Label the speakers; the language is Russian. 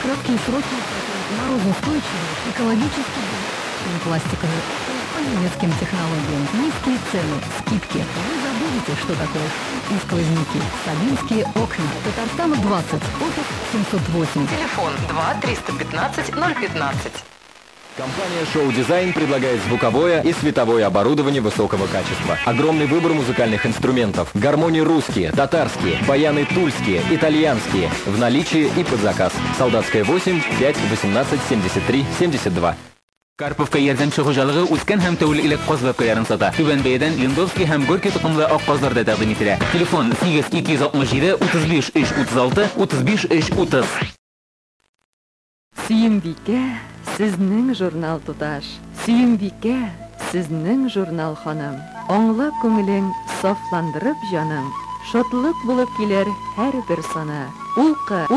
Speaker 1: Краткие сроки, морозоустойчивые, экологически пластиковые, по немецким технологиям, низкие цены, скидки. Вы забудете, что такое и сквозняки. Сабинские окна. Татарстан 20, офис 708.
Speaker 2: Телефон 2 315 015.
Speaker 3: Компания «Шоу Дизайн» предлагает звуковое и световое оборудование высокого качества. Огромный выбор музыкальных инструментов. Гармонии русские, татарские, баяны тульские, итальянские. В наличии и под заказ. Солдатская 8 5 18 73 72.
Speaker 4: Karpovka yardımcı hocalığı Uzken hem tevil ile qozlapka yarım sata. Tüben beyden Lindovski hem Gorki tuqumlu ak qozlarda taqdim etile. Telefon 8267 35 ish 36 35 ish 30.
Speaker 5: Сөембикә, сезнең журнал туташ. Сөембикә, сезнең журнал ханым. Аңлап күңелең, сафландырып җаның. Шатлык булып килер һәр бер сана. Улкы